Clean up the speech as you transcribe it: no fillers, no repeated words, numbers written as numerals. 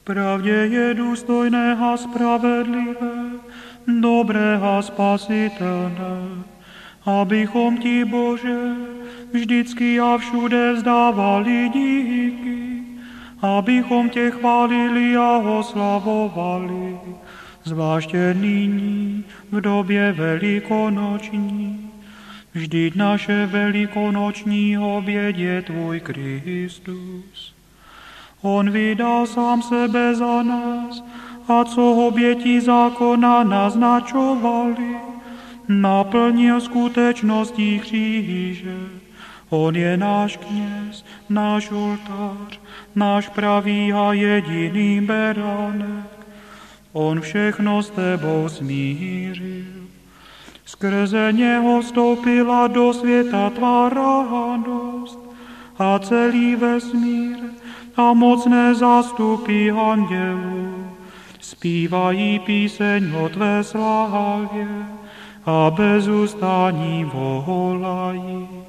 Pravde je důstojné a spravedlivé, dobré a spasitelné, abychom ti, Bože, vždycky a všude vzdávali díky, abychom tě chválili a oslavovali, zvláště nyní v době velikonoční. Vždyť naše velikonoční oběd je tvůj Kristus. On vydal sám sebe za nás, a co oběti zákona naznačovali, naplnil skutečností kříže. On je náš kněz, náš oltář, náš pravý a jediný beránek. On všechno s tebou smířil. Skrze něho vstoupila do světa tvá radost a celý vesmír a mocné zástupy andělů zpívají píseň o tvé slávě a bez ustání volají.